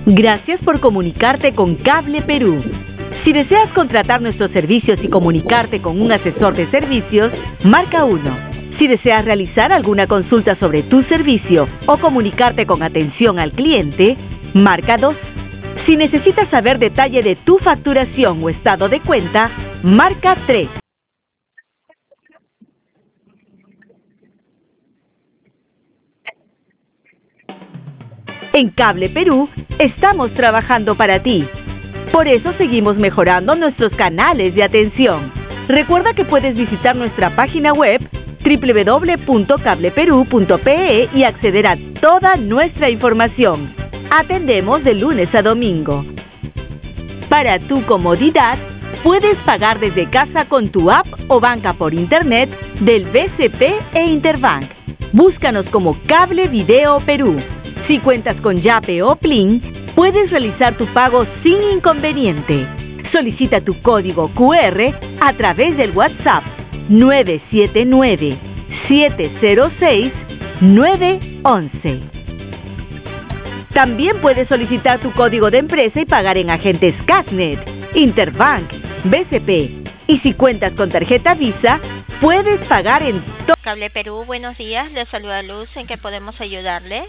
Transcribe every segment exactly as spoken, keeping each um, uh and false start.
Gracias por comunicarte con Cable Perú. Si deseas contratar nuestros servicios y comunicarte con un asesor de servicios, marca uno. Si deseas realizar alguna consulta sobre tu servicio o comunicarte con atención al cliente, marca dos. Si necesitas saber detalle de tu facturación o estado de cuenta, marca tres. En Cable Perú estamos trabajando para ti. Por eso seguimos mejorando nuestros canales de atención. Recuerda que puedes visitar nuestra página web doble u doble u doble u punto cable perú punto pe e y acceder a toda nuestra información. Atendemos de lunes a domingo. Para tu comodidad, puedes pagar desde casa con tu app o banca por internet del B C P e Interbank. Búscanos como Cable Video Perú. Si cuentas con Yape o Plin, puedes realizar tu pago sin inconveniente. Solicita tu código cu erre a través del WhatsApp nueve siete nueve, siete cero seis, nueve once. También puedes solicitar tu código de empresa y pagar en agentes Casnet, Interbank, B C P. Y si cuentas con tarjeta Visa, puedes pagar en todo. Cable Perú, buenos días. Le saluda Luz. ¿En qué podemos ayudarle?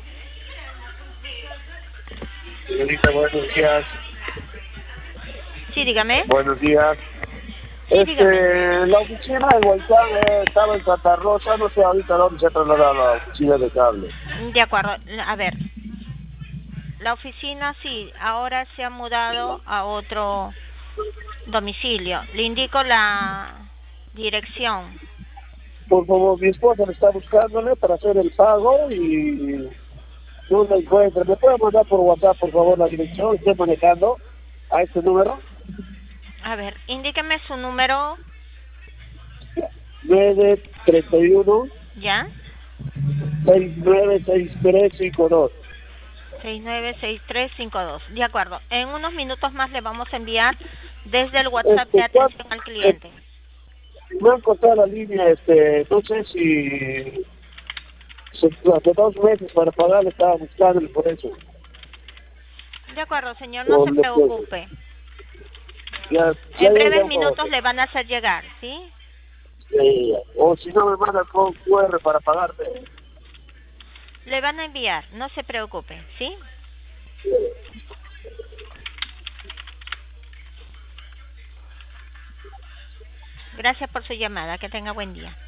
Señorita, buenos días. Sí, dígame. Buenos días. Sí, este, dígame. La oficina de Guaycán eh, estaba en Santa Rosa, no sé ahorita dónde se ha trasladado la oficina de cable. De acuerdo. A ver. La oficina, sí, ahora se ha mudado a otro domicilio. Le indico la dirección. Por favor, mi esposa le está buscándole para hacer el pago y no la encuentra. ¿Me puede mandar por WhatsApp, por favor, la dirección? Estoy manejando a este número. A ver, indíqueme su número. nueve tres uno, ¿Ya? seis nueve seis tres cinco dos. seis nueve seis tres cinco dos. De acuerdo. En unos minutos más le vamos a enviar desde el WhatsApp de Este, atención al cliente. Me han cortado la línea, este, no sé si... si hace dos meses para pagar, estaba buscándole por eso. De acuerdo, señor, no se preocupe. Ya, ya En breves llegamos. minutos le van a hacer llegar, ¿sí? Sí, o si no me manda con cu erre para pagarte. Le van a enviar, no se preocupe, ¿sí? Gracias por su llamada, que tenga buen día.